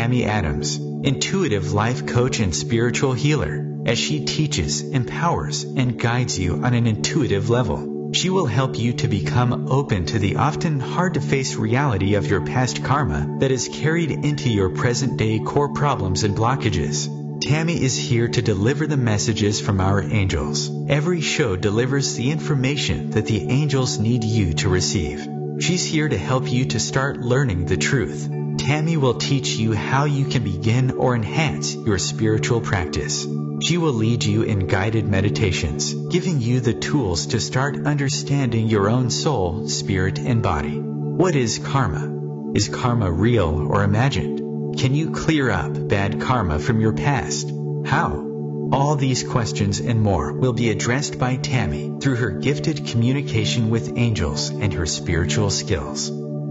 Tammy Adams, intuitive life coach and spiritual healer, as she teaches, empowers, and guides you on an intuitive level. She will help you to become open to the often hard-to-face reality of your past karma that is carried into your present-day core problems and blockages. Tammy is here to deliver the messages from our angels. Every show delivers the information that the angels need you to receive. She's here to help you to start learning the truth. Tammy will teach you how you can begin or enhance your spiritual practice. She will lead you in guided meditations, giving you the tools to start understanding your own soul, spirit, and body. What is karma? Is karma real or imagined? Can you clear up bad karma from your past? How? All these questions and more will be addressed by Tammy through her gifted communication with angels and her spiritual skills.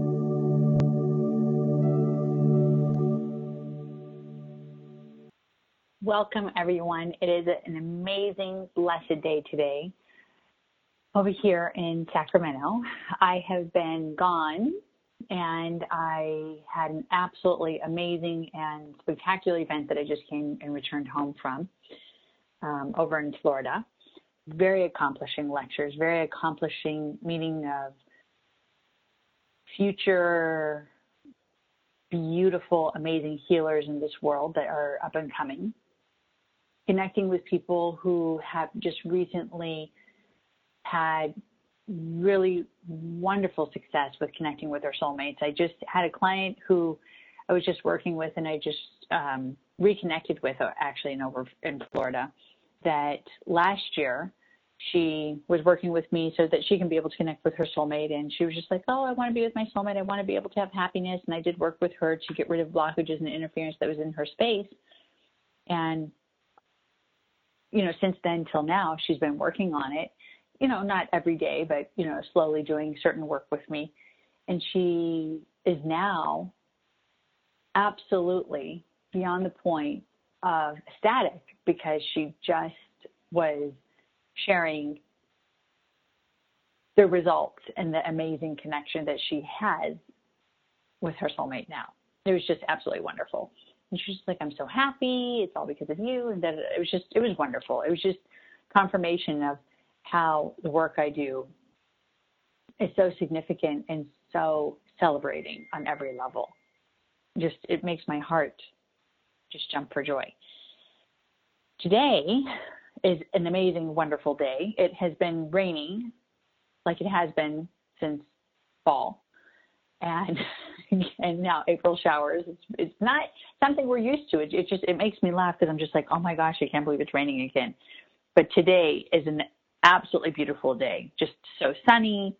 Welcome, everyone. It is an amazing, blessed day today over here in Sacramento. I have been gone, and I had an absolutely amazing and spectacular event that I just came and returned home from over in Florida. Very accomplishing lectures, very accomplishing meeting of future beautiful, amazing healers in this world that are up and coming. Connecting with people who have just recently had really wonderful success with connecting with their soulmates. I just had a client who I was just working with, and I just reconnected with, actually, over in Florida, that last year she was working with me so that she can be able to connect with her soulmate. And she was just like, oh, I want to be with my soulmate. I want to be able to have happiness. And I did work with her to get rid of blockages and interference that was in her space. And, you know, since then till now, she's been working on it, you know, not every day, but, you know, slowly doing certain work with me. And she is now absolutely beyond the point of ecstatic, because she just was sharing the results and the amazing connection that she has with her soulmate now. It was just absolutely wonderful. And she was just like, I'm so happy. It's all because of you. And that it was wonderful. It was just confirmation of how the work I do is so significant and so celebrating on every level. Just, it makes my heart just jump for joy. Today is an amazing, wonderful day. It has been raining like it has been since fall. And now April showers. It's not something we're used to. It makes me laugh, because I'm just like, oh my gosh, I can't believe it's raining again. But today is an absolutely beautiful day. Just so sunny,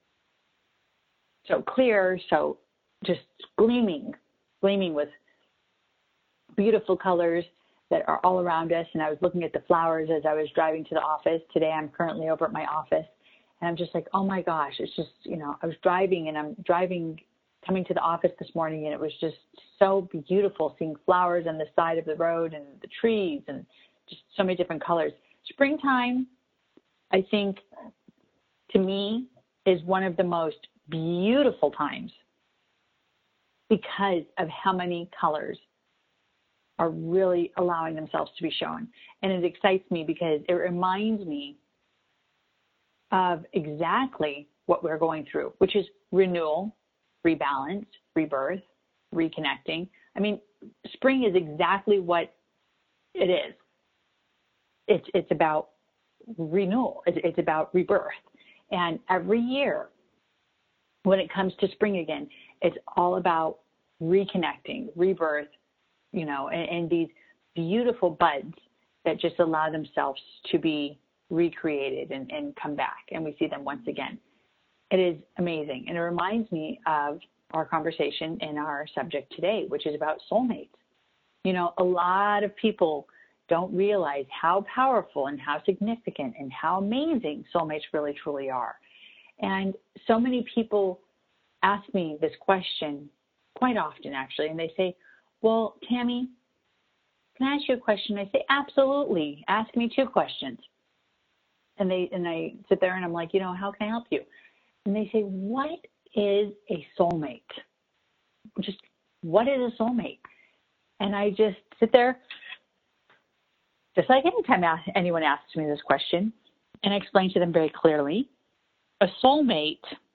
so clear, so just gleaming with beautiful colors that are all around us. And I was looking at the flowers as I was driving to the office. Today I'm currently over at my office, and I'm just like, oh my gosh, it's just, you know, I was driving, and I'm coming to the office this morning, and it was just so beautiful seeing flowers on the side of the road and the trees and just so many different colors. Springtime, I think, to me, is one of the most beautiful times because of how many colors are really allowing themselves to be shown. And it excites me because it reminds me of exactly what we're going through, which is renewal, rebalance, rebirth, reconnecting. I mean, spring is exactly what it is. It's about renewal. It's about rebirth. And every year, when it comes to spring again, it's all about reconnecting, rebirth, you know, and these beautiful buds that just allow themselves to be recreated and come back, and we see them once again. It is amazing. And it reminds me of our conversation in our subject today, which is about soulmates. You know, a lot of people don't realize how powerful and how significant and how amazing soulmates really, truly are. And so many people ask me this question quite often, actually, and they say, well, Tammy, can I ask you a question? I say, absolutely. Ask me 2 questions. And I sit there and I'm like, you know, how can I help you? And they say, what is a soulmate? Just, what is a soulmate? And I just sit there, just like anytime anyone asks me this question, and I explain to them very clearly. A soulmate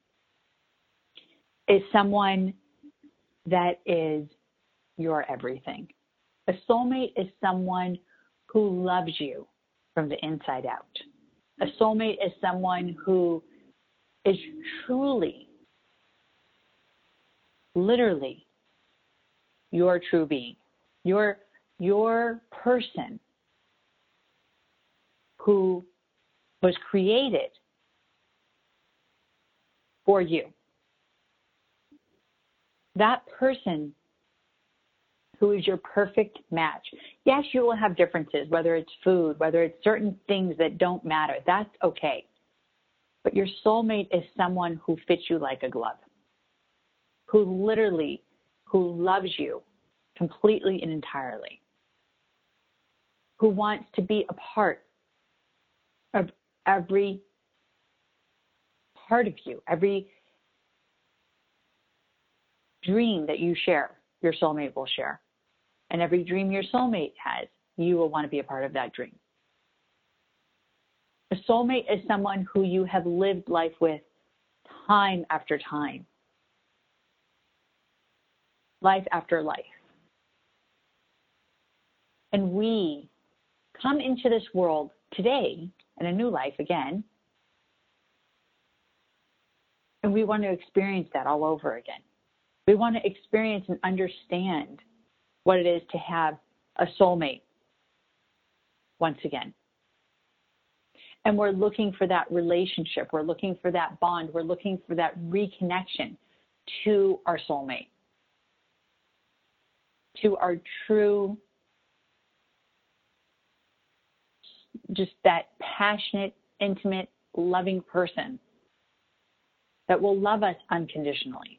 is someone that is your everything. A soulmate is someone who loves you from the inside out. A soulmate is someone who is truly, literally, your true being. Your person who was created for you. That person who is your perfect match. Yes, you will have differences, whether it's food, whether it's certain things that don't matter. That's okay. But your soulmate is someone who fits you like a glove, who loves you completely and entirely, who wants to be a part of every part of you, every dream that you share, your soulmate will share. And every dream your soulmate has, you will want to be a part of that dream. A soulmate is someone who you have lived life with time after time, life after life. And we come into this world today in a new life again, and we want to experience that all over again. We want to experience and understand what it is to have a soulmate once again. And we're looking for that relationship. We're looking for that bond. We're looking for that reconnection to our soulmate, to our true, just that passionate, intimate, loving person that will love us unconditionally.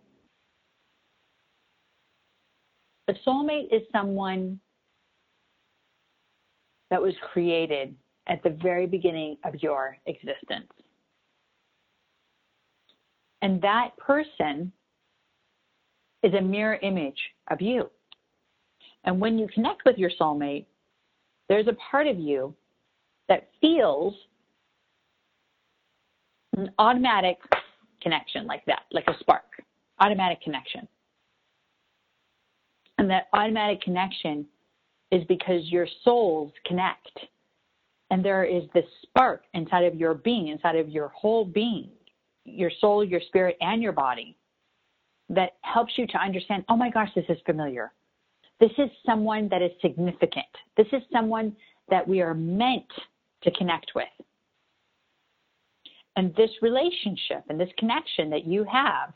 A soulmate is someone that was created at the very beginning of your existence. And that person is a mirror image of you. And when you connect with your soulmate, there's a part of you that feels an automatic connection like that, like a spark, automatic connection. And that automatic connection is because your souls connect. And there is this spark inside of your being, inside of your whole being, your soul, your spirit, and your body that helps you to understand, oh my gosh, this is familiar. This is someone that is significant. This is someone that we are meant to connect with. And this relationship and this connection that you have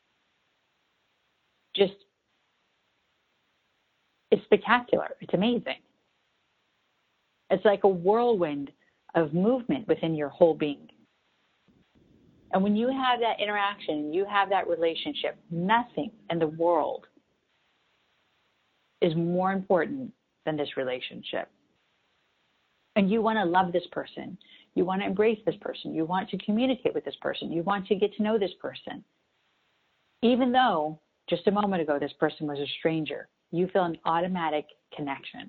just is spectacular. It's amazing. It's like a whirlwind of movement within your whole being. And when you have that interaction, you have that relationship, nothing in the world is more important than this relationship. And you want to love this person. You want to embrace this person. You want to communicate with this person. You want to get to know this person. Even though just a moment ago this person was a stranger, you feel an automatic connection.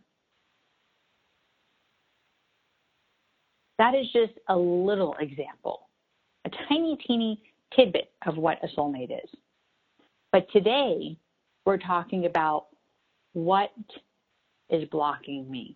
That is just a little example, a tiny, teeny tidbit of what a soulmate is. But today, we're talking about what is blocking me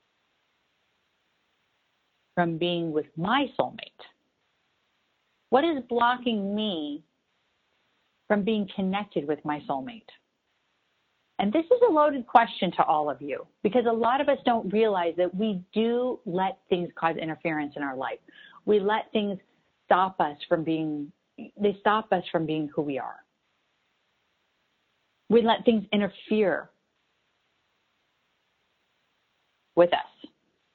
from being with my soulmate. What is blocking me from being connected with my soulmate? And this is a loaded question to all of you, because a lot of us don't realize that we do let things cause interference in our life. We let things stop us from being who we are. We let things interfere with us.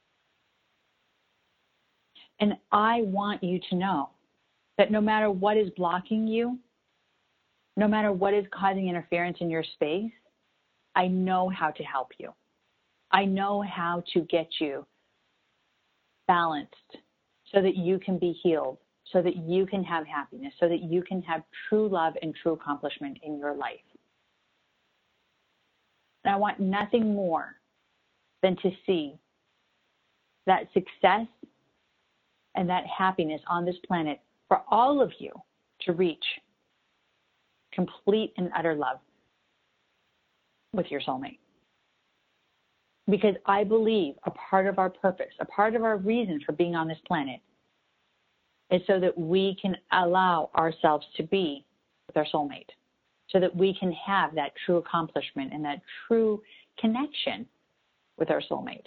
And I want you to know that no matter what is blocking you, no matter what is causing interference in your space, I know how to help you. I know how to get you balanced so that you can be healed, so that you can have happiness, so that you can have true love and true accomplishment in your life. And I want nothing more than to see that success and that happiness on this planet for all of you to reach complete and utter love with your soulmate. Because I believe a part of our purpose, a part of our reason for being on this planet is so that we can allow ourselves to be with our soulmate, so that we can have that true accomplishment and that true connection with our soulmate.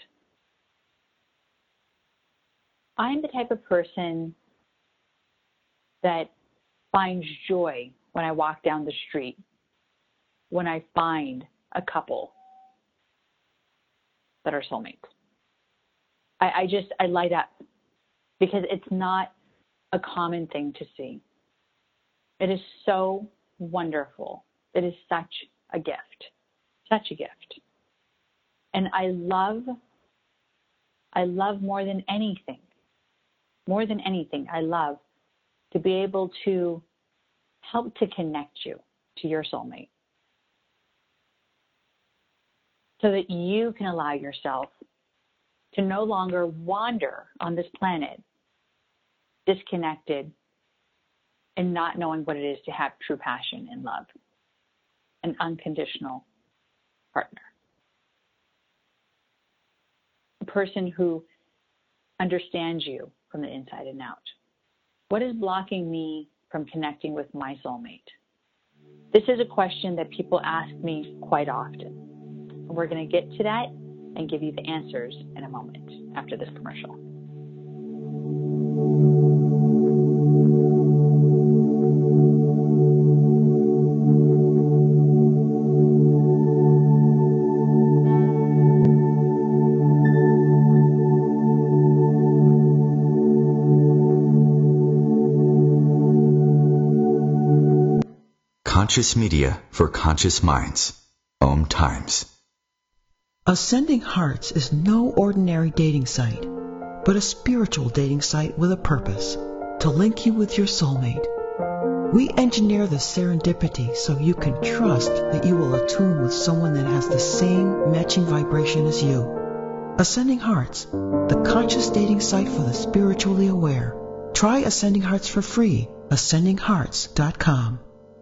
I'm the type of person that finds joy when I walk down the street, when I find a couple that are soulmates. I light up because it's not a common thing to see. It is so wonderful. It is such a gift, such a gift. And I love more than anything, I love to be able to help to connect you to your soulmate so that you can allow yourself to no longer wander on this planet disconnected and not knowing what it is to have true passion and love, an unconditional partner. A person who understands you from the inside and out. What is blocking me from connecting with my soulmate? This is a question that people ask me quite often. And we're going to get to that and give you the answers in a moment after this commercial. Conscious media for conscious minds. Om Times. Ascending Hearts is no ordinary dating site, but a spiritual dating site with a purpose, to link you with your soulmate. We engineer the serendipity so you can trust that you will attune with someone that has the same matching vibration as you. Ascending Hearts, the conscious dating site for the spiritually aware. Try Ascending Hearts for free. AscendingHearts.com.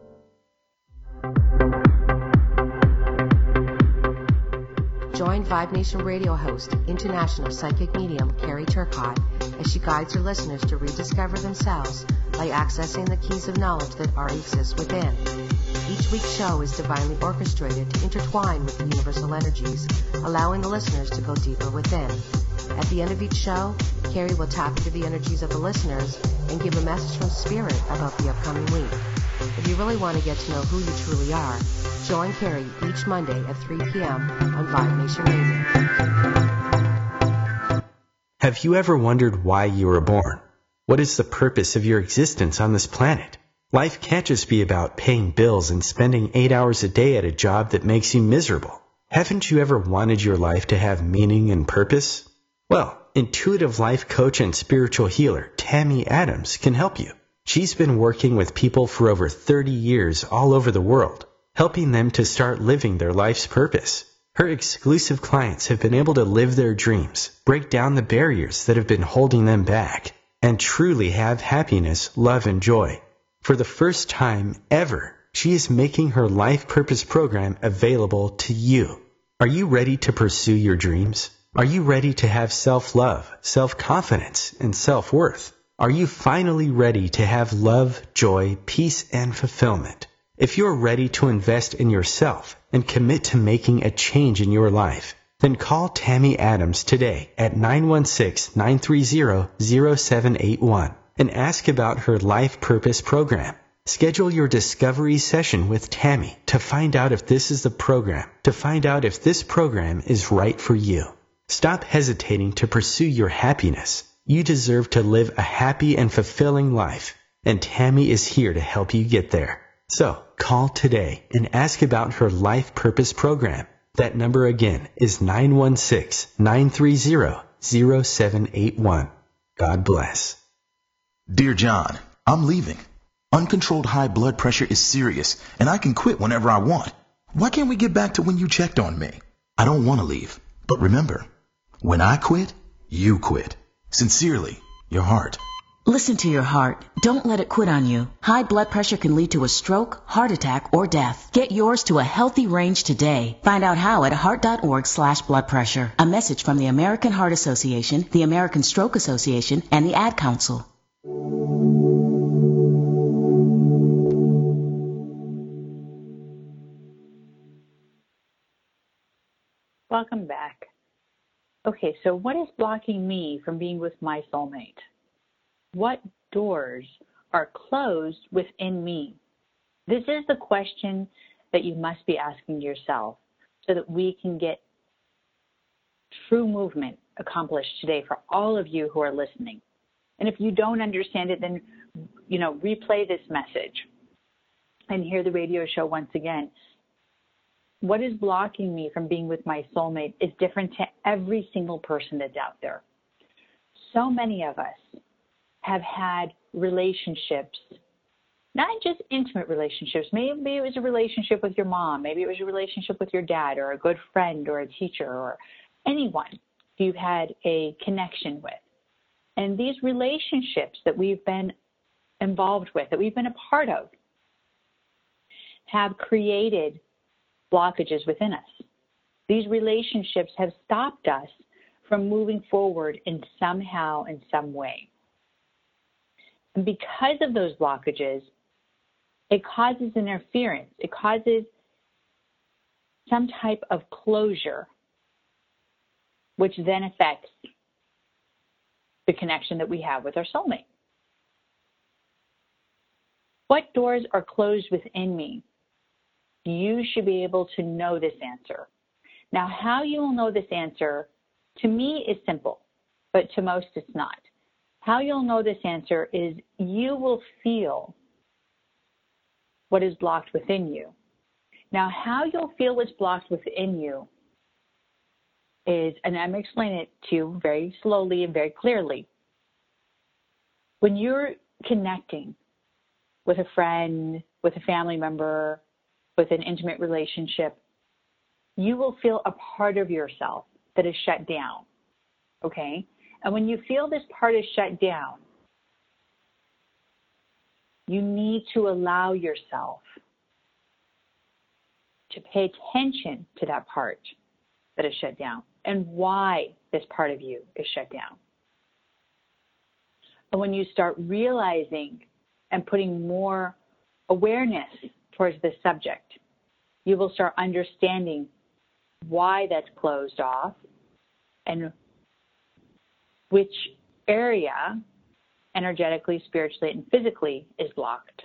Join Vibe Nation radio host, international psychic medium Carrie Turcotte, as she guides her listeners to rediscover themselves by accessing the keys of knowledge that already exist within. Each week's show is divinely orchestrated to intertwine with the universal energies, allowing the listeners to go deeper within. At the end of each show, Carrie will tap into the energies of the listeners and give a message from Spirit about the upcoming week. If you really want to get to know who you truly are, join Carrie each Monday at 3 p.m. on Vibe Nation Radio. Have you ever wondered why you were born? What is the purpose of your existence on this planet? Life can't just be about paying bills and spending 8 hours a day at a job that makes you miserable. Haven't you ever wanted your life to have meaning and purpose? Well, intuitive life coach and spiritual healer Tammy Adams can help you. She's been working with people for over 30 years all over the world, helping them to start living their life's purpose. Her exclusive clients have been able to live their dreams, break down the barriers that have been holding them back, and truly have happiness, love, and joy. For the first time ever, she is making her Life Purpose program available to you. Are you ready to pursue your dreams? Are you ready to have self-love, self-confidence, and self-worth? Are you finally ready to have love, joy, peace, and fulfillment? If you're ready to invest in yourself and commit to making a change in your life, then call Tammy Adams today at 916-930-0781 and ask about her Life Purpose program. Schedule your discovery session with Tammy to find out if this is the program, is right for you. Stop hesitating to pursue your happiness. You deserve to live a happy and fulfilling life, and Tammy is here to help you get there. So, call today and ask about her Life Purpose program. That number again is 916-930-0781. God bless. Dear John, I'm leaving. Uncontrolled high blood pressure is serious, and I can quit whenever I want. Why can't we get back to when you checked on me? I don't want to leave. But remember, when I quit, you quit. Sincerely, your heart. Listen to your heart. Don't let it quit on you. High blood pressure can lead to a stroke, heart attack, or death. Get yours to a healthy range today. Find out how at heart.org/blood pressure. A message from the American Heart Association, the American Stroke Association, and the Ad Council. Welcome back. Okay, so what is blocking me from being with my soulmate? What doors are closed within me? This is the question that you must be asking yourself so that we can get true movement accomplished today for all of you who are listening. And if you don't understand it, then, replay this message and hear the radio show once again. What is blocking me from being with my soulmate is different to every single person that's out there. So many of us have had relationships, not just intimate relationships. Maybe it was a relationship with your mom. Maybe it was a relationship with your dad or a good friend or a teacher or anyone you've had a connection with. And these relationships that we've been involved with, that we've been a part of, have created blockages within us. These relationships have stopped us from moving forward in some way. And because of those blockages, it causes interference. It causes some type of closure, which then affects the connection that we have with our soulmate. What doors are closed within me? You should be able to know this answer. Now, how you will know this answer, to me, is simple, but to most it's not. How you'll know this answer is you will feel what is blocked within you. Now, how you'll feel what's blocked within you is, and I'm explaining it to you very slowly and very clearly. When you're connecting with a friend, with a family member, with an intimate relationship, you will feel a part of yourself that is shut down, okay? And when you feel this part is shut down, you need to allow yourself to pay attention to that part that is shut down and why this part of you is shut down. And when you start realizing and putting more awareness towards this subject, you will start understanding why that's closed off and which area, energetically, spiritually, and physically, is blocked.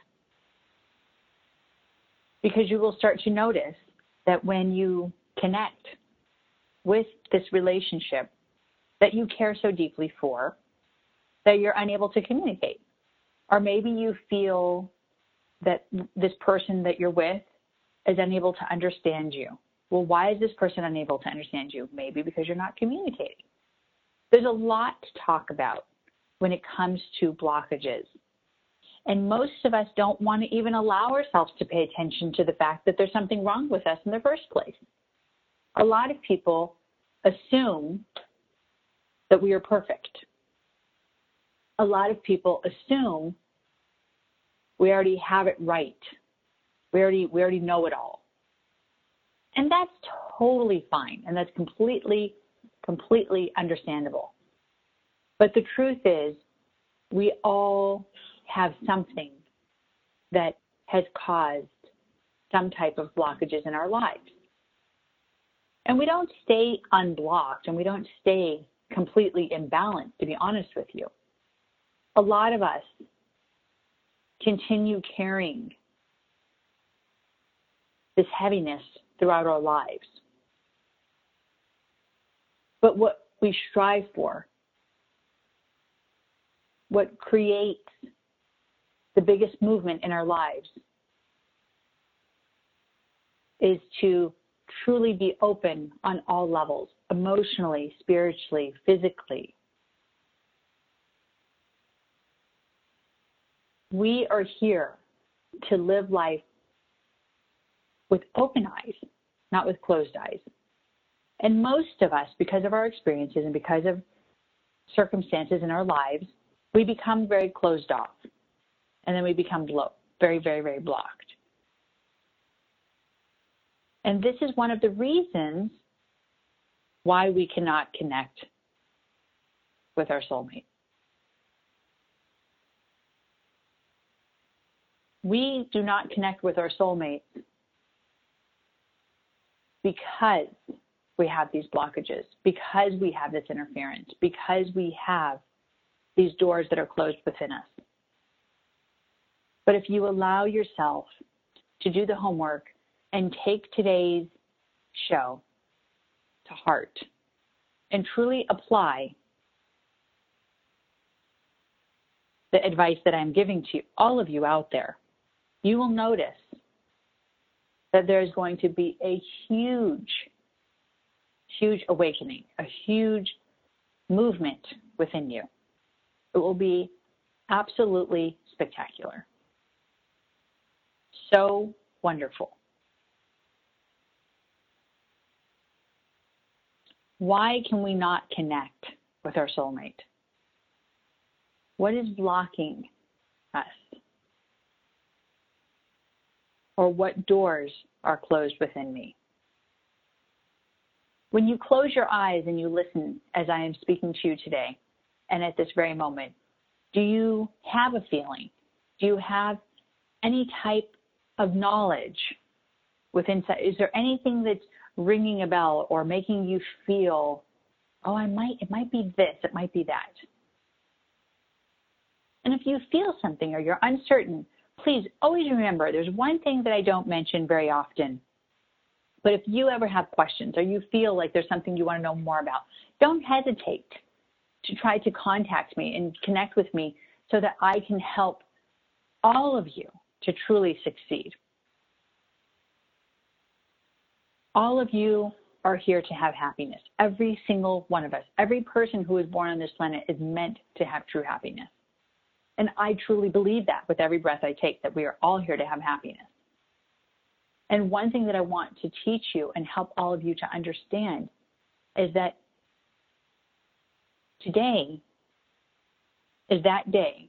Because you will start to notice that when you connect with this relationship that you care so deeply for, that you're unable to communicate. Or maybe you feel that this person that you're with is unable to understand you. Well, why is this person unable to understand you? Maybe because you're not communicating. There's a lot to talk about when it comes to blockages. And most of us don't want to even allow ourselves to pay attention to the fact that there's something wrong with us in the first place. A lot of people assume that we are perfect. A lot of people assume we already have it right. We already know it all. And that's totally fine, and that's completely understandable. But the truth is, we all have something that has caused some type of blockages in our lives. And we don't stay unblocked, and we don't stay completely imbalanced, to be honest with you. A lot of us continue carrying this heaviness throughout our lives. But what we strive for, what creates the biggest movement in our lives, is to truly be open on all levels, emotionally, spiritually, physically. We are here to live life with open eyes, not with closed eyes. And most of us, because of our experiences and because of circumstances in our lives, we become very closed off. And then we become very, very, very blocked. And this is one of the reasons why we cannot connect with our soulmate. We do not connect with our soulmates because we have these blockages, because we have this interference, because we have these doors that are closed within us. But if you allow yourself to do the homework and take today's show to heart and truly apply the advice that I'm giving to all of you out there, you will notice that there's going to be a huge, huge awakening, a huge movement within you. It will be absolutely spectacular. So wonderful. Why can we not connect with our soulmate? What is blocking us? Or what doors are closed within me? When you close your eyes and you listen as I am speaking to you today, and at this very moment, do you have a feeling? Do you have any type of knowledge within? Is there anything that's ringing a bell or making you feel, oh, it might be this, it might be that? And if you feel something or you're uncertain, please always remember, there's one thing that I don't mention very often. But if you ever have questions or you feel like there's something you want to know more about, don't hesitate to try to contact me and connect with me so that I can help all of you to truly succeed. All of you are here to have happiness. Every single one of us, every person who is born on this planet is meant to have true happiness. And I truly believe that with every breath I take, that we are all here to have happiness. And one thing that I want to teach you and help all of you to understand is that today is that day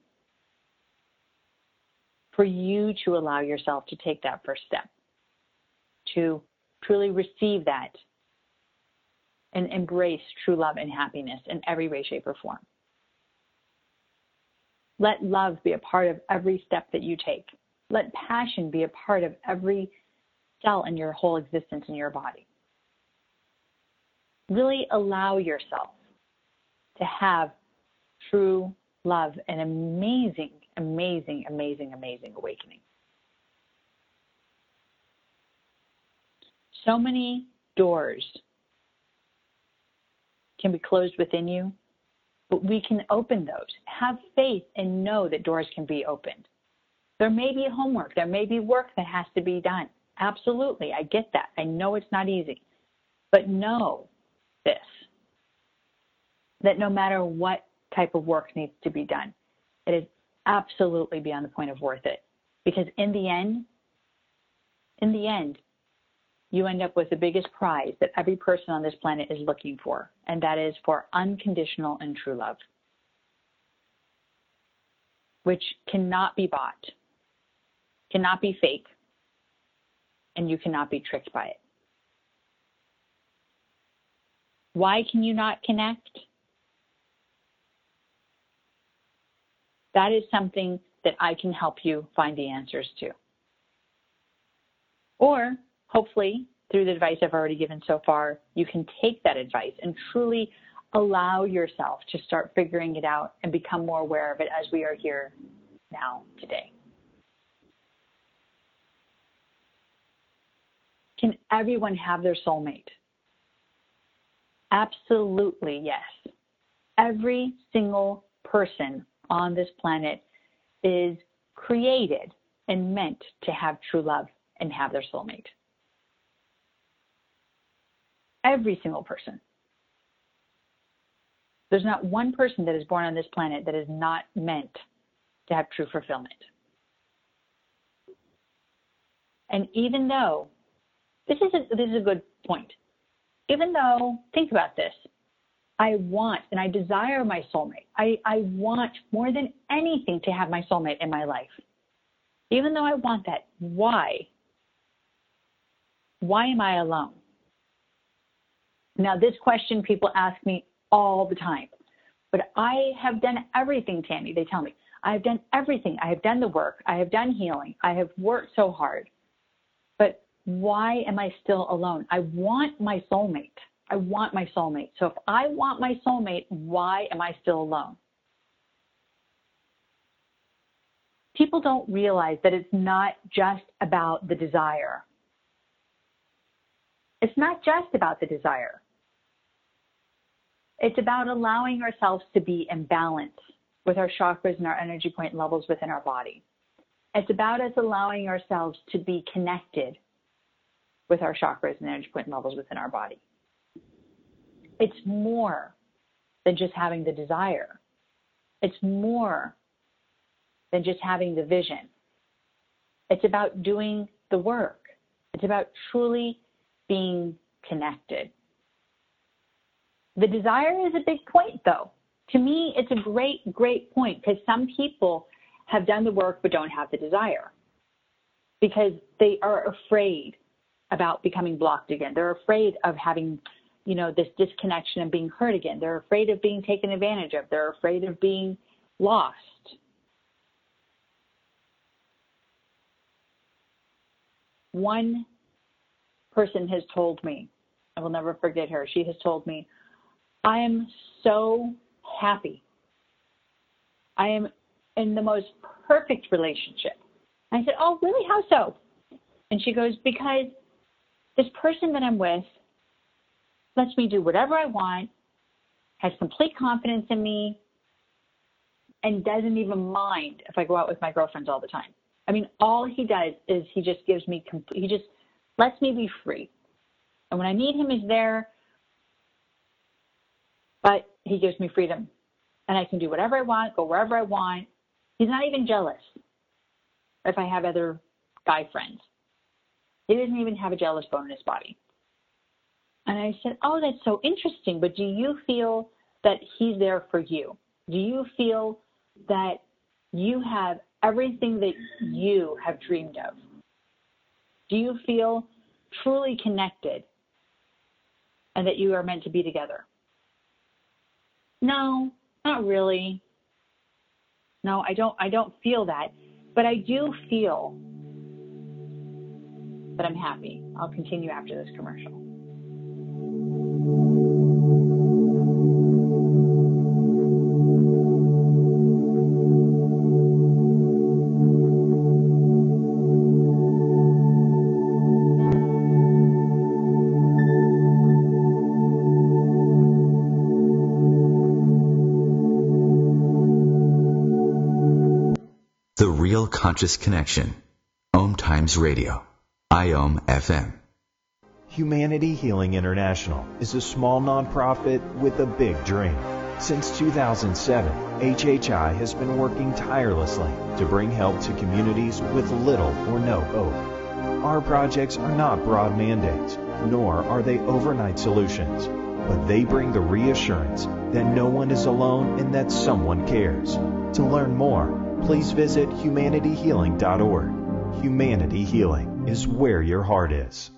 for you to allow yourself to take that first step, to truly receive that and embrace true love and happiness in every way, shape, or form. Let love be a part of every step that you take. Let passion be a part of every cell in your whole existence in your body. Really allow yourself to have true love and amazing, amazing, amazing, amazing awakening. So many doors can be closed within you, but we can open those. Have faith and know that doors can be opened. There may be homework. There may be work that has to be done. Absolutely. I get that. I know it's not easy. But know this, that no matter what type of work needs to be done, it is absolutely beyond the point of worth it. Because in the end, you end up with the biggest prize that every person on this planet is looking for, and that is for unconditional and true love, which cannot be bought, cannot be fake, and you cannot be tricked by it. Why can you not connect? That is something that I can help you find the answers to. Or hopefully, through the advice I've already given so far, you can take that advice and truly allow yourself to start figuring it out and become more aware of it as we are here now today. Can everyone have their soulmate? Absolutely, yes. Every single person on this planet is created and meant to have true love and have their soulmate. Every single person. There's not one person that is born on this planet that is not meant to have true fulfillment. And even though this is a good point. Even though, think about this, I want and I desire my soulmate. I want more than anything to have my soulmate in my life. Even though I want that, why? Why am I alone? Now, this question people ask me all the time. But I have done everything, Tammy, they tell me. I have done everything. I have done the work. I have done healing. I have worked so hard. But why am I still alone? I want my soulmate. I want my soulmate. So if I want my soulmate, why am I still alone? People don't realize that it's not just about the desire. It's not just about the desire. It's about allowing ourselves to be in balance with our chakras and our energy point levels within our body. It's about us allowing ourselves to be connected with our chakras and energy point levels within our body. It's more than just having the desire. It's more than just having the vision. It's about doing the work. It's about truly being connected. The desire is a big point, though. To me, it's a great, great point, because some people have done the work but don't have the desire because they are afraid about becoming blocked again. They're afraid of having, this disconnection and being hurt again. They're afraid of being taken advantage of. They're afraid of being lost. One person has told me, I will never forget her, she has told me, I am so happy. I am in the most perfect relationship. I said, oh, really? How so? And she goes, because this person that I'm with lets me do whatever I want, has complete confidence in me, and doesn't even mind if I go out with my girlfriends all the time. I mean, all he does is he just lets me be free. And when I need him, he's there, but he gives me freedom. And I can do whatever I want, go wherever I want. He's not even jealous if I have other guy friends. He doesn't even have a jealous bone in his body. And I said, oh, that's so interesting, but do you feel that he's there for you? Do you feel that you have everything that you have dreamed of? Do you feel truly connected and that you are meant to be together? No, not really. No, I don't feel that, but I do feel that I'm happy. I'll continue after this commercial. The Real Conscious Connection. Om Times Radio. IOM FM. Humanity Healing International is a small nonprofit with a big dream. Since 2007, HHI has been working tirelessly to bring help to communities with little or no hope. Our projects are not broad mandates, nor are they overnight solutions, but they bring the reassurance that no one is alone and that someone cares. To learn more, please visit humanityhealing.org. Humanity Healing is where your heart is.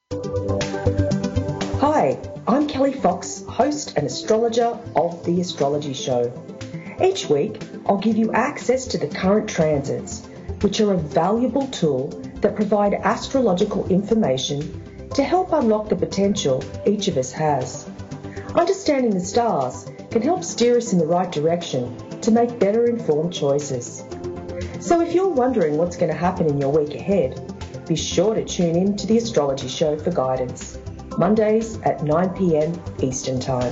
Hi, I'm Kelly Fox, host and astrologer of The Astrology Show. Each week, I'll give you access to the current transits, which are a valuable tool that provide astrological information to help unlock the potential each of us has. Understanding the stars can help steer us in the right direction to make better informed choices. So if you're wondering what's going to happen in your week ahead, be sure to tune in to The Astrology Show for guidance, Mondays at 9 p.m. Eastern Time.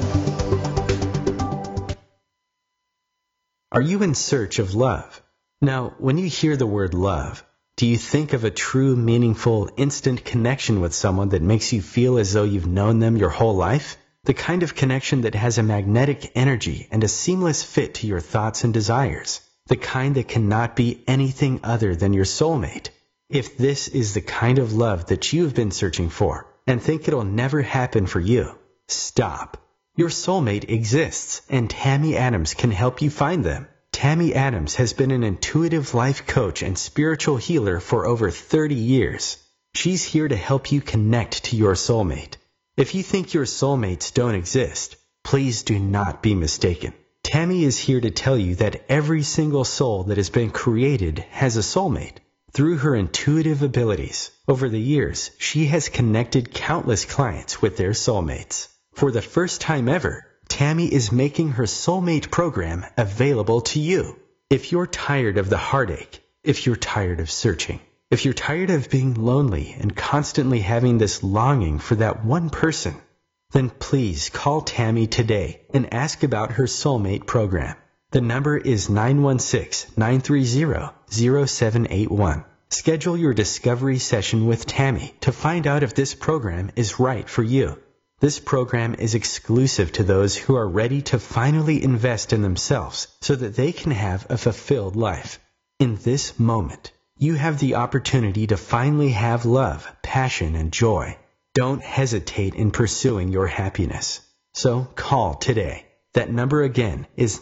Are you in search of love? Now, when you hear the word love, do you think of a true, meaningful, instant connection with someone that makes you feel as though you've known them your whole life? The kind of connection that has a magnetic energy and a seamless fit to your thoughts and desires. The kind that cannot be anything other than your soulmate. If this is the kind of love that you have been searching for and think it'll never happen for you, stop. Your soulmate exists, and Tammy Adams can help you find them. Tammy Adams has been an intuitive life coach and spiritual healer for over 30 years. She's here to help you connect to your soulmate. If you think your soulmates don't exist, please do not be mistaken. Tammy is here to tell you that every single soul that has been created has a soulmate. Through her intuitive abilities, over the years, she has connected countless clients with their soulmates. For the first time ever, Tammy is making her soulmate program available to you. If you're tired of the heartache, if you're tired of searching, if you're tired of being lonely and constantly having this longing for that one person, then please call Tammy today and ask about her soulmate program. The number is 916-930-0781. Schedule your discovery session with Tammy to find out if this program is right for you. This program is exclusive to those who are ready to finally invest in themselves so that they can have a fulfilled life. In this moment, you have the opportunity to finally have love, passion, and joy. Don't hesitate in pursuing your happiness. So call today. That number again is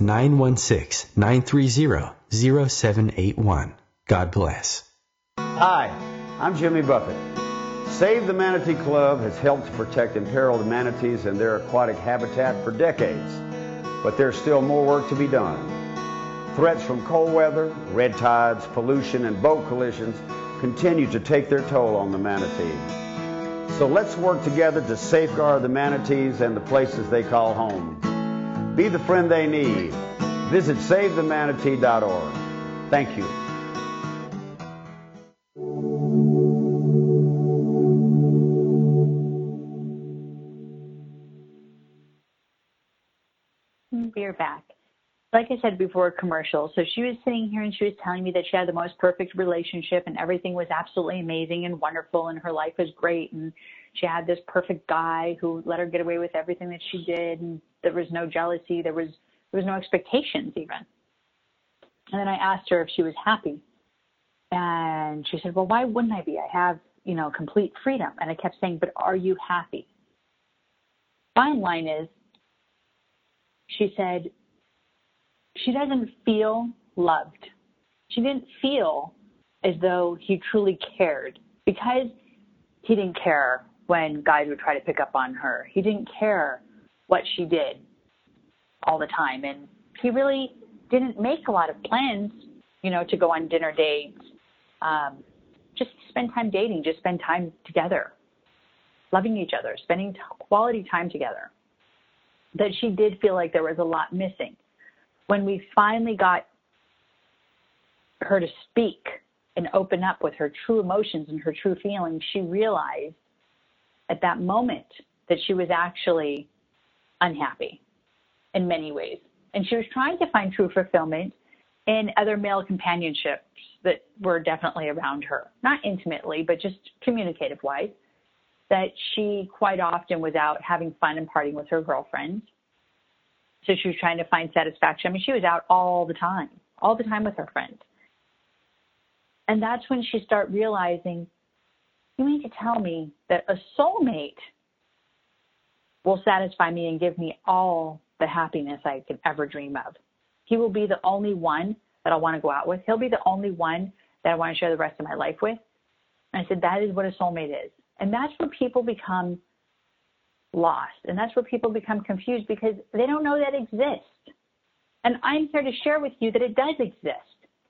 916-930-0781. God bless. Hi, I'm Jimmy Buffett. Save the Manatee Club has helped to protect imperiled manatees and their aquatic habitat for decades, but there's still more work to be done. Threats from cold weather, red tides, pollution, and boat collisions continue to take their toll on the manatee. So let's work together to safeguard the manatees and the places they call home. Be the friend they need. Visit SaveTheManatee.org. Thank you. We're back. Like I said before commercial, so she was sitting here and she was telling me that she had the most perfect relationship and everything was absolutely amazing and wonderful and her life was great and she had this perfect guy who let her get away with everything that she did and there was no jealousy, there was no expectations even. And then I asked her if she was happy and she said, well, why wouldn't I be? I have, complete freedom. And I kept saying, but are you happy? Bottom line is, she said, she doesn't feel loved. She didn't feel as though he truly cared because he didn't care when guys would try to pick up on her. He didn't care what she did all the time. And he really didn't make a lot of plans, to go on dinner dates, just spend time dating, just spend time together, loving each other, spending quality time together. That she did feel like there was a lot missing. When we finally got her to speak and open up with her true emotions and her true feelings, she realized at that moment that she was actually unhappy in many ways. And she was trying to find true fulfillment in other male companionships that were definitely around her. Not intimately, but just communicative-wise. That she quite often was out having fun and partying with her girlfriends. So she was trying to find satisfaction. I mean, she was out all the time with her friends. And that's when she started realizing, you mean to tell me that a soulmate will satisfy me and give me all the happiness I could ever dream of. He will be the only one that I want to go out with. He'll be the only one that I want to share the rest of my life with. And I said, that is what a soulmate is. And that's where people become lost. And that's where people become confused because they don't know that exists. And I'm here to share with you that it does exist.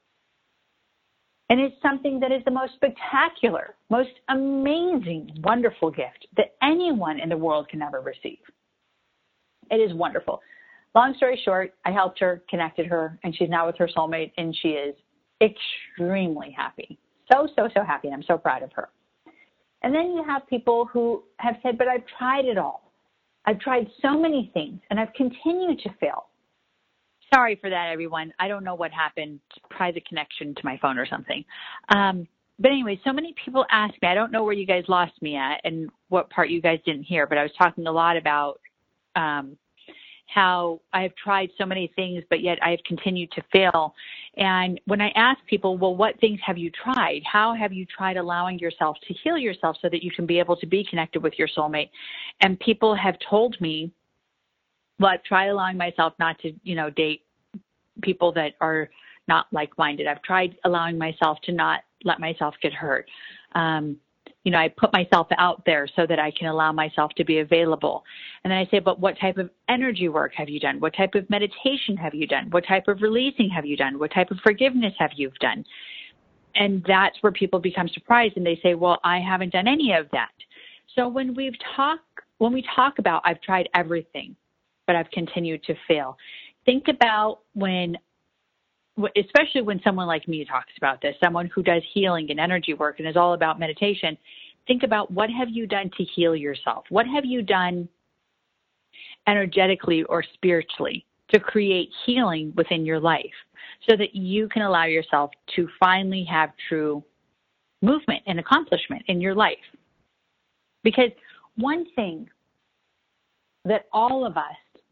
And it's something that is the most spectacular, most amazing, wonderful gift that anyone in the world can ever receive. It is wonderful. Long story short, I helped her, connected her, and she's now with her soulmate, and she is extremely happy. So happy, and I'm so proud of her. And then you have people who have said, but I've tried it all. I've tried so many things, and I've continued to fail. Sorry for that, everyone. I don't know what happened. Private connection to my phone or something. But anyway, so many people ask me, I don't know where you guys lost me at and what part you guys didn't hear, but I was talking a lot about how I have tried so many things, but yet I have continued to fail. And when I ask people, well, what things have you tried? How have you tried allowing yourself to heal yourself so that you can be able to be connected with your soulmate? And people have told me, well, I've tried allowing myself not to, date people that are not like-minded. I've tried allowing myself to not let myself get hurt. I put myself out there so that I can allow myself to be available. And then I say, but what type of energy work have you done? What type of meditation have you done? What type of releasing have you done? What type of forgiveness have you done? And that's where people become surprised and they say, well, I haven't done any of that. So when we talk about I've tried everything, but I've continued to fail, think about especially when someone like me talks about this, someone who does healing and energy work and is all about meditation, think about what have you done to heal yourself? What have you done energetically or spiritually to create healing within your life so that you can allow yourself to finally have true movement and accomplishment in your life? Because one thing that all of us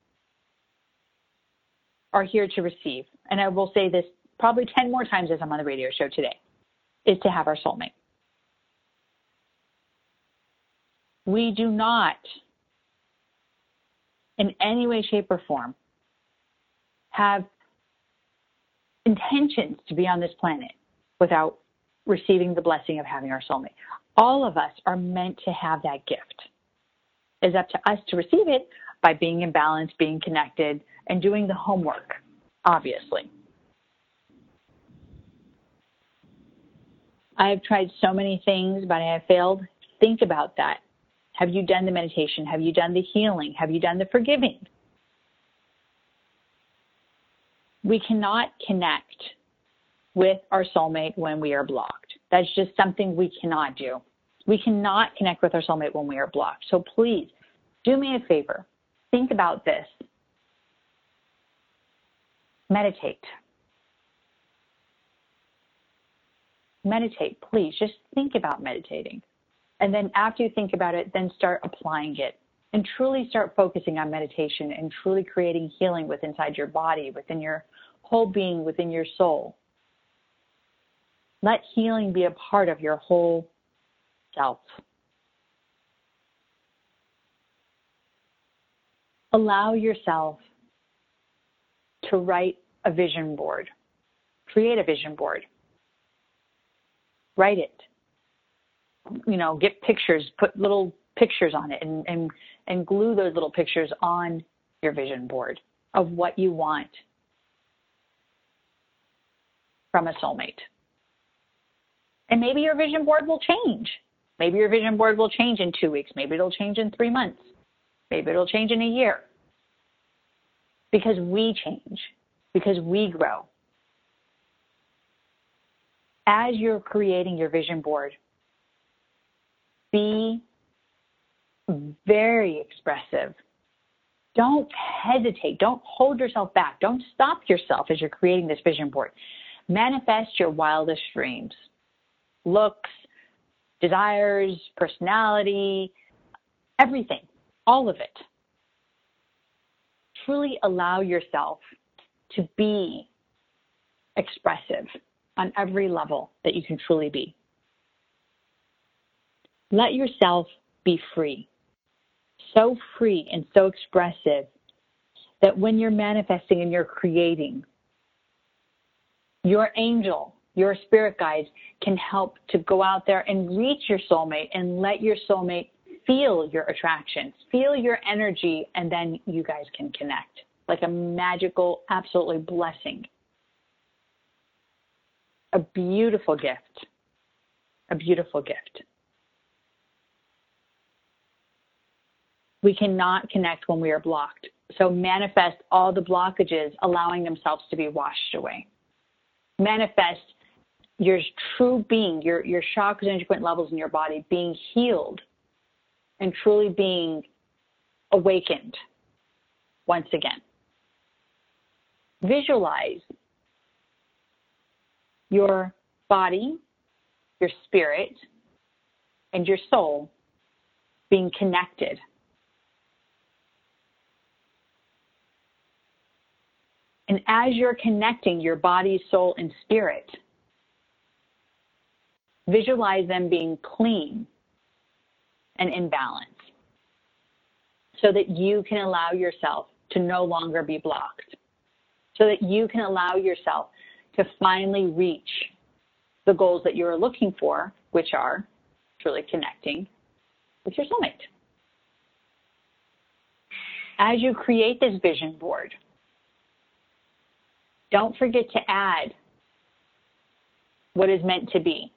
are here to receive, and I will say this probably 10 more times as I'm on the radio show today, is to have our soulmate. We do not, in any way, shape, or form, have intentions to be on this planet without receiving the blessing of having our soulmate. All of us are meant to have that gift. It's up to us to receive it by being in balance, being connected, and doing the homework, obviously. I have tried so many things, but I have failed. Think about that. Have you done the meditation? Have you done the healing? Have you done the forgiving? We cannot connect with our soulmate when we are blocked. That's just something we cannot do. We cannot connect with our soulmate when we are blocked. So please, do me a favor. Think about this. Meditate. Meditate, please. Just think about meditating. And then after you think about it, then start applying it. And truly start focusing on meditation and truly creating healing within inside your body, within your whole being, within your soul. Let healing be a part of your whole self. Allow yourself to write a vision board. Create a vision board. Write it. Get pictures, put little pictures on it and glue those little pictures on your vision board of what you want from a soulmate. And maybe your vision board will change. Maybe your vision board will change in 2 weeks. Maybe it'll change in 3 months. Maybe it'll change in a year. Because we change. Because we grow. As you're creating your vision board, be very expressive. Don't hesitate. Don't hold yourself back. Don't stop yourself as you're creating this vision board. Manifest your wildest dreams, looks, desires, personality, everything, all of it. Truly allow yourself to be expressive on every level that you can truly be. Let yourself be free, so free and so expressive that when you're manifesting and you're creating, your angel, your spirit guides can help to go out there and reach your soulmate and let your soulmate feel your attraction, feel your energy, and then you guys can connect like a magical, absolutely blessing. A beautiful gift. A beautiful gift. We cannot connect when we are blocked. So manifest all the blockages, allowing themselves to be washed away. Manifest your true being, your chakras and energy point levels in your body being healed and truly being awakened once again. Visualize your body, your spirit, and your soul being connected. And as you're connecting your body, soul, and spirit, visualize them being clean and in balance so that you can allow yourself to no longer be blocked, so that you can allow yourself to finally reach the goals that you're looking for, which are truly connecting with your soulmate. As you create this vision board, don't forget to add what is meant to be.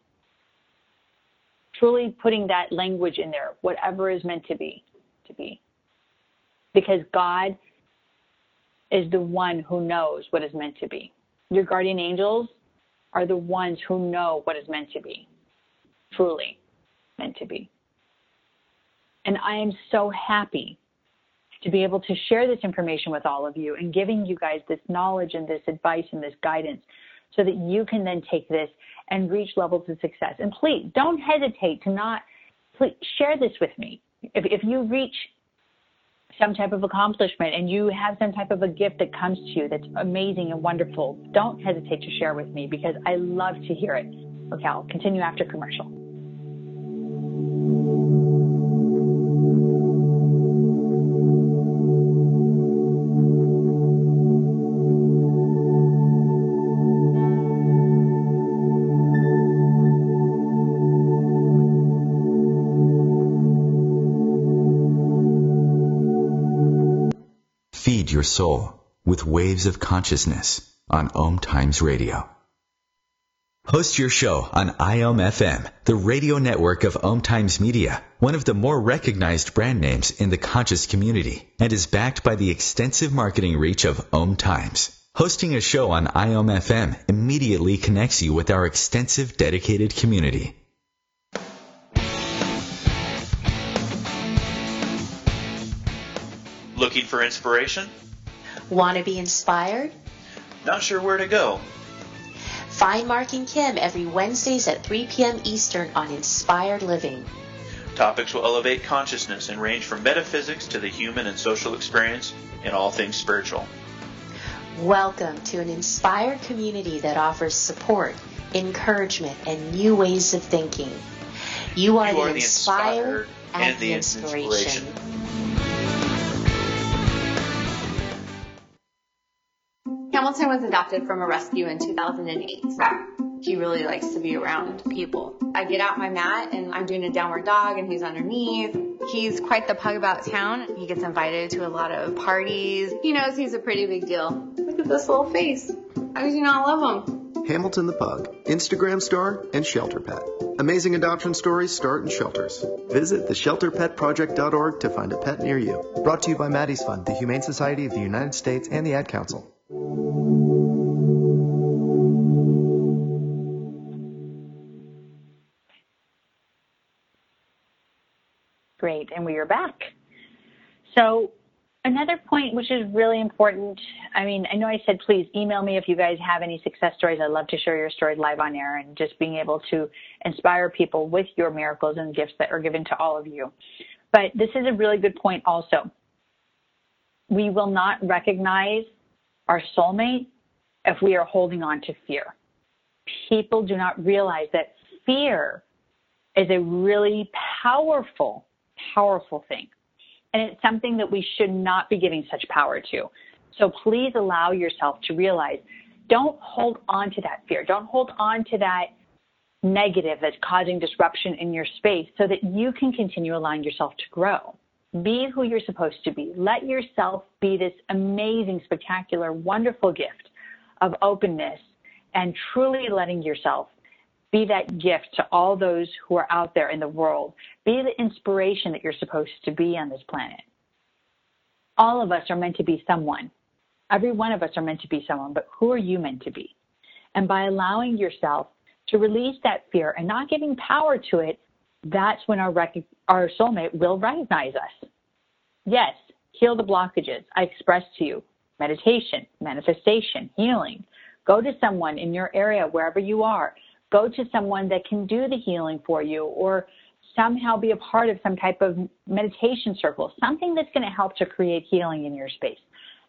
Truly putting that language in there, whatever is meant to be. Because God is the one who knows what is meant to be. Your guardian angels are the ones who know what is meant to be, truly meant to be. And I am so happy to be able to share this information with all of you and giving you guys this knowledge and this advice and this guidance so that you can then take this and reach levels of success. And please don't hesitate to please share this with me. If you reach some type of accomplishment and you have some type of a gift that comes to you that's amazing and wonderful, don't hesitate to share with me because I love to hear it. Okay, I'll continue after commercial. Feed your soul with waves of consciousness on Om Times Radio. Host your show on IOM FM, the radio network of Om Times Media, one of the more recognized brand names in the conscious community, and is backed by the extensive marketing reach of Om Times. Hosting a show on IOM FM immediately connects you with our extensive dedicated community. Looking for inspiration? Want to be inspired? Not sure where to go? Find Mark and Kim every Wednesdays at 3 p.m. Eastern on Inspired Living. Topics will elevate consciousness and range from metaphysics to the human and social experience and all things spiritual. Welcome to an inspired community that offers support, encouragement, and new ways of thinking. You are the inspired and the inspiration. Hamilton was adopted from a rescue in 2008. He really likes to be around people. I get out my mat and I'm doing a downward dog and he's underneath. He's quite the pug about town. He gets invited to a lot of parties. He knows he's a pretty big deal. Look at this little face. How could you not love him? Hamilton the Pug, Instagram star and shelter pet. Amazing adoption stories start in shelters. Visit theshelterpetproject.org to find a pet near you. Brought to you by Maddie's Fund, the Humane Society of the United States, and the Ad Council. Great, and we are back. So another point which is really important, I know I said please email me if you guys have any success stories. I'd love to share your stories live on air and just being able to inspire people with your miracles and gifts that are given to all of you. But this is a really good point also. We will not recognize our soulmate if we are holding on to fear. People do not realize that fear is a really powerful thing. And it's something that we should not be giving such power to. So please allow yourself to realize, don't hold on to that fear. Don't hold on to that negative that's causing disruption in your space so that you can continue allowing yourself to grow. Be who you're supposed to be. Let yourself be this amazing, spectacular, wonderful gift of openness and truly letting yourself be that gift to all those who are out there in the world. Be the inspiration that you're supposed to be on this planet. All of us are meant to be someone. Every one of us are meant to be someone, but who are you meant to be? And by allowing yourself to release that fear and not giving power to it, that's when our soulmate will recognize us. Yes, heal the blockages. I expressed to you meditation, manifestation, healing. Go to someone in your area, wherever you are. Go to someone that can do the healing for you or somehow be a part of some type of meditation circle, something that's going to help to create healing in your space.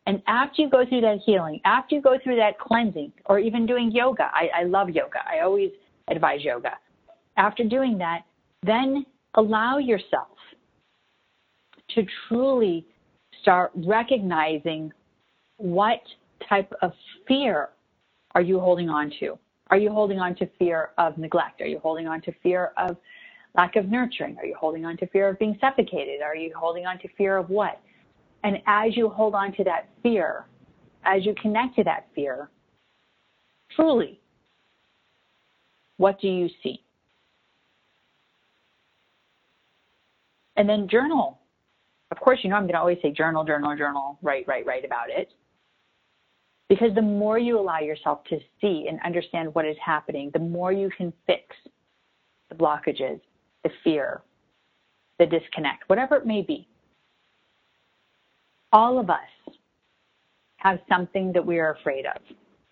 And after you go through that healing, after you go through that cleansing, or even doing yoga, I love yoga. I always advise yoga. After doing that, then allow yourself to truly start recognizing what type of fear are you holding on to. Are you holding on to fear of neglect? Are you holding on to fear of lack of nurturing? Are you holding on to fear of being suffocated? Are you holding on to fear of what? And as you hold on to that fear, as you connect to that fear, truly, what do you see? And then journal. Of course, I'm going to always say journal, write about it. Because the more you allow yourself to see and understand what is happening, the more you can fix the blockages, the fear, the disconnect, whatever it may be. All of us have something that we are afraid of.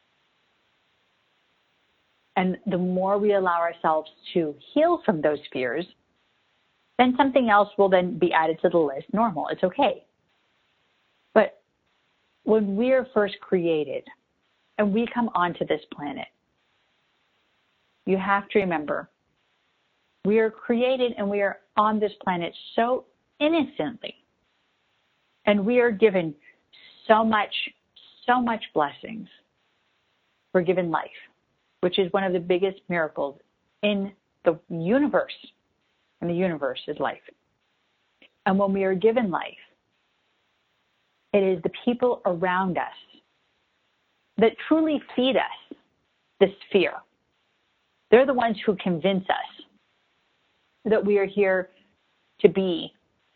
And the more we allow ourselves to heal from those fears, then something else will then be added to the list. Normal, it's okay. But when we are first created and we come onto this planet, you have to remember, we are created and we are on this planet so innocently. And we are given so much blessings. We're given life, which is one of the biggest miracles in the universe. And the universe is life. And when we are given life, it is the people around us that truly feed us this fear. They're the ones who convince us that we are here to be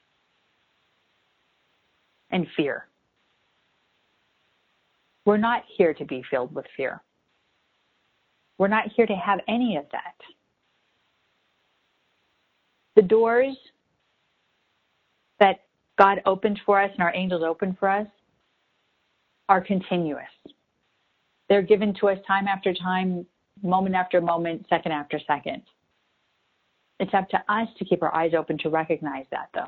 in fear. We're not here to be filled with fear. We're not here to have any of that. The doors that God opened for us and our angels opened for us are continuous. They're given to us time after time, moment after moment, second after second. It's up to us to keep our eyes open to recognize that, though.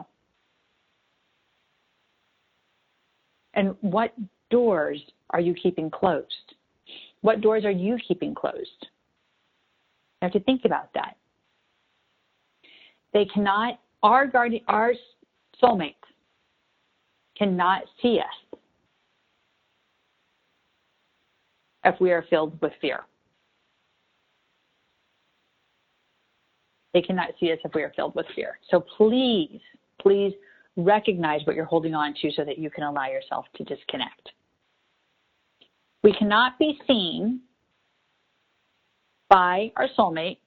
And what doors are you keeping closed? What doors are you keeping closed? You have to think about that. They cannot, our soulmates cannot see us if we are filled with fear. They cannot see us if we are filled with fear. So please recognize what you're holding on to so that you can allow yourself to disconnect. We cannot be seen by our soulmate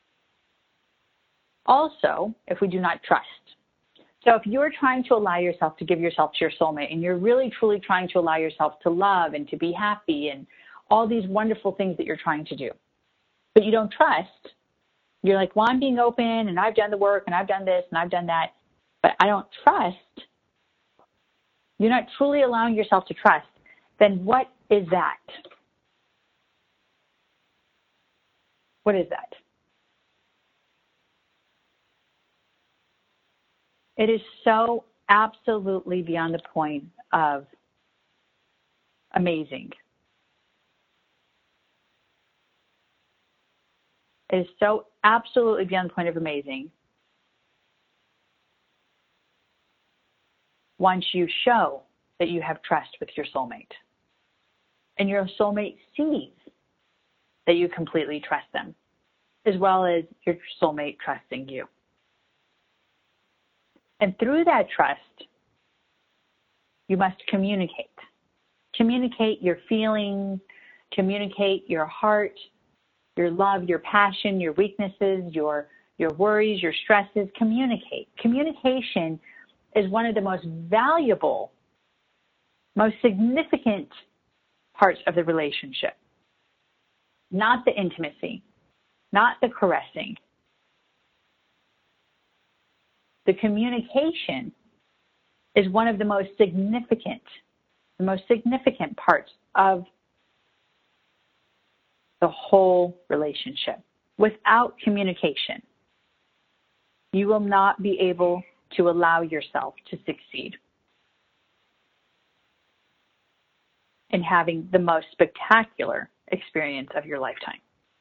also if we do not trust. So if you're trying to allow yourself to give yourself to your soulmate and you're really truly trying to allow yourself to love and to be happy and all these wonderful things that you're trying to do, but you don't trust, you're like, well, I'm being open and I've done the work and I've done this and I've done that, but I don't trust, you're not truly allowing yourself to trust, then what is that? What is that? It is so absolutely beyond the point of amazing. It is so absolutely beyond the point of amazing once you show that you have trust with your soulmate. And your soulmate sees that you completely trust them, as well as your soulmate trusting you. And through that trust, you must communicate. Communicate your feelings, communicate your heart, your love, your passion, your weaknesses, your worries, your stresses. Communicate. Communication is one of the most valuable, most significant parts of the relationship. Not the intimacy, not the caressing. The communication is one of the most significant parts of the whole relationship. Without communication, you will not be able to allow yourself to succeed. in having the most spectacular experience of your lifetime.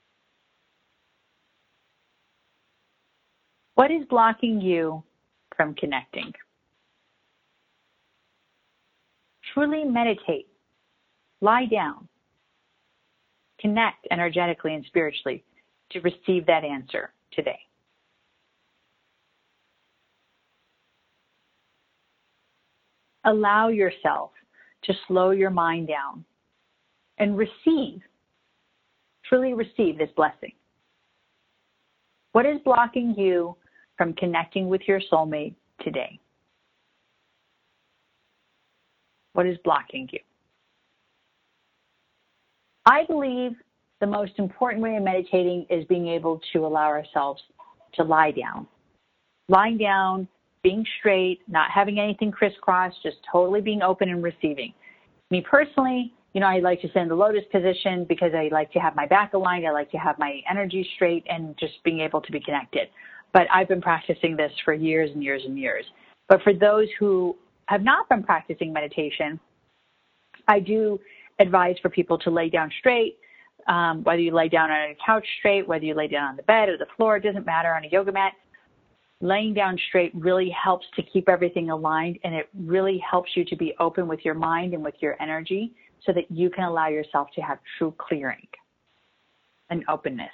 What is blocking you from connecting? Truly meditate. Lie down. Connect energetically and spiritually to receive that answer today. Allow yourself to slow your mind down and truly receive this blessing. What is blocking you from connecting with your soulmate today? What is blocking you? I believe the most important way of meditating is being able to allow ourselves to lie down. Lying down, being straight, not having anything crisscross, just totally being open and receiving. Me personally, I like to sit in the lotus position because I like to have my back aligned. I like to have my energy straight and just being able to be connected. But I've been practicing this for years and years and years. But for those who have not been practicing meditation, I do advise for people to lay down straight, whether you lay down on a couch straight, whether you lay down on the bed or the floor, it doesn't matter, on a yoga mat. Laying down straight really helps to keep everything aligned, and it really helps you to be open with your mind and with your energy so that you can allow yourself to have true clearing and openness.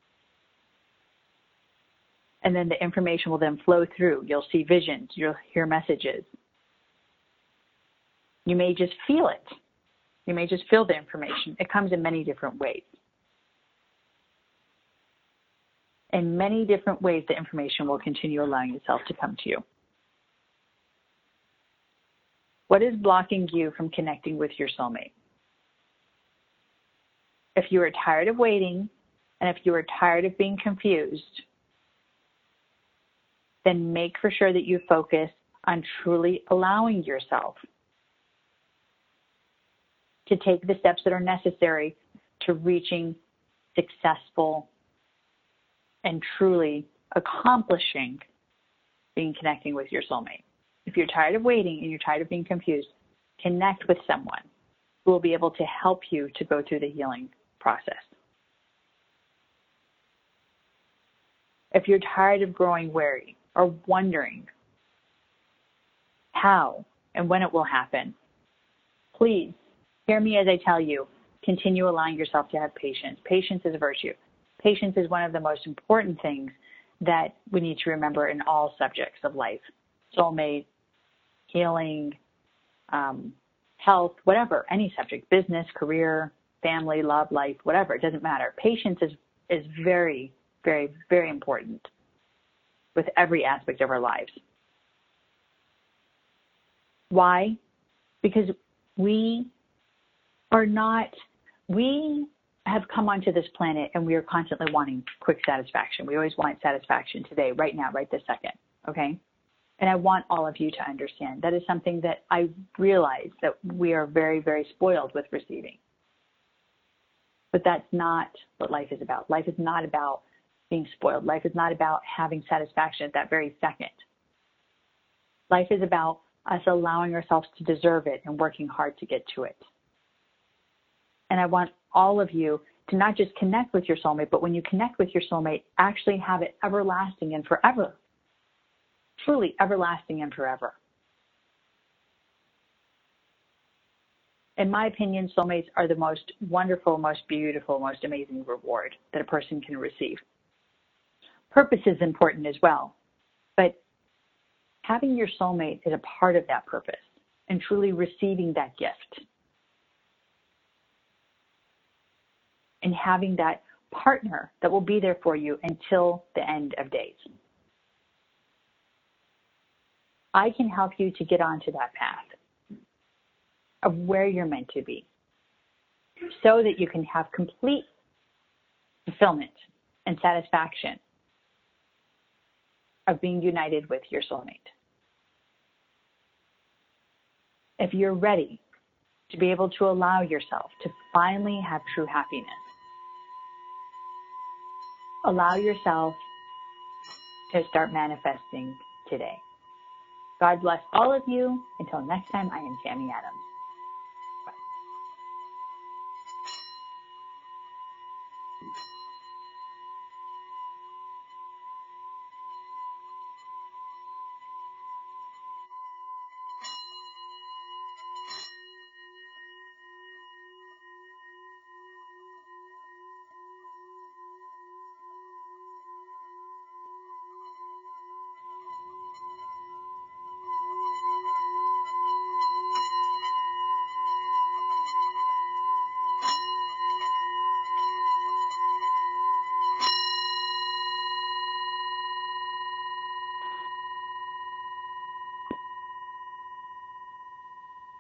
And then the information will then flow through. You'll see visions. You'll hear messages. You may just feel it. You may just feel the information. It comes in many different ways. In many different ways, the information will continue allowing itself to come to you. What is blocking you from connecting with your soulmate? If you are tired of waiting, and if you are tired of being confused, then make for sure that you focus on truly allowing yourself to take the steps that are necessary to reaching successful and truly accomplishing connecting with your soulmate. If you're tired of waiting and you're tired of being confused, connect with someone who will be able to help you to go through the healing process. If you're tired of growing weary or wondering how and when it will happen, please hear me as I tell you, continue allowing yourself to have patience. Patience is a virtue. Patience is one of the most important things that we need to remember in all subjects of life. Soulmate, healing, health, whatever, any subject, business, career, family, love, life, whatever, it doesn't matter. Patience is very, very, very important with every aspect of our lives. Why? Because we have come onto this planet and we are constantly wanting quick satisfaction. We always want satisfaction today, right now, right this second, okay? And I want all of you to understand that is something that I realize that we are very, very spoiled with receiving. But that's not what life is about. Life is not about being spoiled. Life is not about having satisfaction at that very second. Life is about us allowing ourselves to deserve it and working hard to get to it. And I want all of you to not just connect with your soulmate, but when you connect with your soulmate, actually have it everlasting and forever. Truly everlasting and forever. In my opinion, soulmates are the most wonderful, most beautiful, most amazing reward that a person can receive. Purpose is important as well, but having your soulmate is a part of that purpose and truly receiving that gift. And having that partner that will be there for you until the end of days. I can help you to get onto that path of where you're meant to be so that you can have complete fulfillment and satisfaction of being united with your soulmate. If you're ready to be able to allow yourself to finally have true happiness, allow yourself to start manifesting today. God bless all of you. Until next time, I am Tammy Adams.